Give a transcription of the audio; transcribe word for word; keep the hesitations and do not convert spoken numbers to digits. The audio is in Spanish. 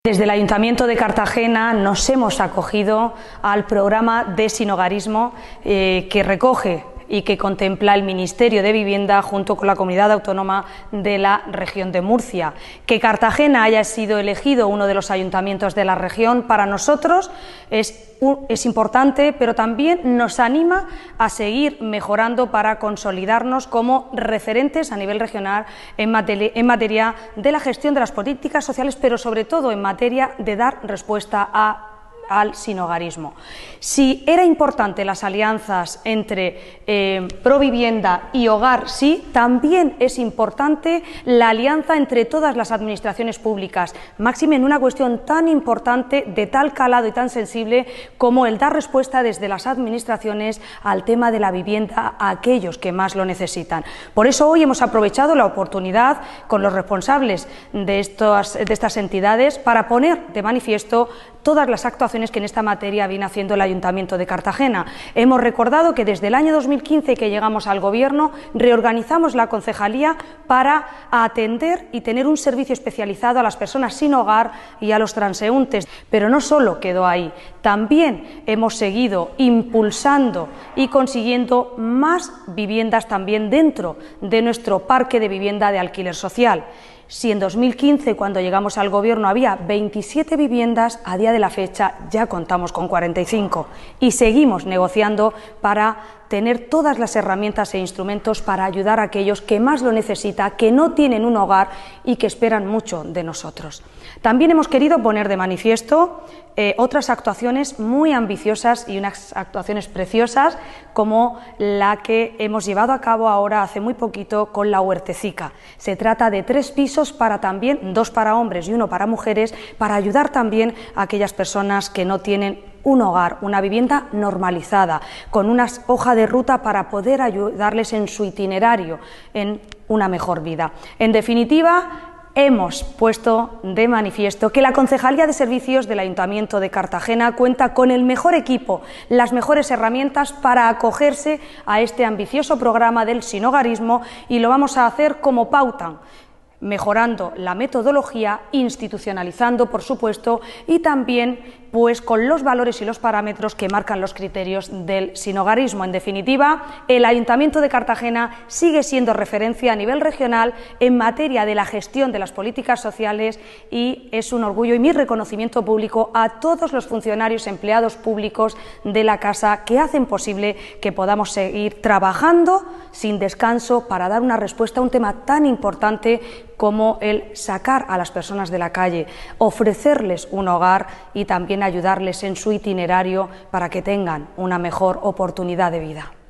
Desde el Ayuntamiento de Cartagena nos hemos acogido al programa de sinhogarismo eh, que recoge y que contempla el Ministerio de Vivienda junto con la Comunidad Autónoma de la Región de Murcia. Que Cartagena haya sido elegido uno de los ayuntamientos de la región para nosotros es, es importante, pero también nos anima a seguir mejorando para consolidarnos como referentes a nivel regional en materia, en materia de la gestión de las políticas sociales, pero sobre todo en materia de dar respuesta a al sinhogarismo. Si era importante las alianzas entre eh, Provivienda y Hogar Sí, también es importante la alianza entre todas las administraciones públicas, máxime en una cuestión tan importante, de tal calado y tan sensible como el dar respuesta desde las administraciones al tema de la vivienda a aquellos que más lo necesitan. Por eso hoy hemos aprovechado la oportunidad con los responsables de, estos, de estas entidades para poner de manifiesto todas las actuaciones que en esta materia viene haciendo el Ayuntamiento de Cartagena. Hemos recordado que desde el año dos mil quince que llegamos al Gobierno reorganizamos la concejalía para atender y tener un servicio especializado a las personas sin hogar y a los transeúntes. Pero no solo quedó ahí, también hemos seguido impulsando y consiguiendo más viviendas también dentro de nuestro parque de vivienda de alquiler social. Si en dos mil quince, cuando llegamos al Gobierno, había veintisiete viviendas, a día de la fecha ya contamos con cuarenta y cinco y seguimos negociando para tener todas las herramientas e instrumentos para ayudar a aquellos que más lo necesitan, que no tienen un hogar y que esperan mucho de nosotros. También hemos querido poner de manifiesto eh, otras actuaciones muy ambiciosas y unas actuaciones preciosas, como la que hemos llevado a cabo ahora hace muy poquito con la Huertecica. Se trata de tres pisos para también, dos para hombres y uno para mujeres, para ayudar también a aquellas personas que no tienen un hogar, una vivienda normalizada, con una hoja de ruta para poder ayudarles en su itinerario, en una mejor vida. En definitiva, hemos puesto de manifiesto que la Concejalía de Servicios del Ayuntamiento de Cartagena cuenta con el mejor equipo, las mejores herramientas para acogerse a este ambicioso programa del sinhogarismo, y lo vamos a hacer como pautan, mejorando la metodología, institucionalizando, por supuesto, y también pues con los valores y los parámetros que marcan los criterios del sinhogarismo. En definitiva, el Ayuntamiento de Cartagena sigue siendo referencia a nivel regional en materia de la gestión de las políticas sociales, y es un orgullo y mi reconocimiento público a todos los funcionarios empleados públicos de la Casa que hacen posible que podamos seguir trabajando sin descanso para dar una respuesta a un tema tan importante como el sacar a las personas de la calle, ofrecerles un hogar y también ayudarles en su itinerario para que tengan una mejor oportunidad de vida.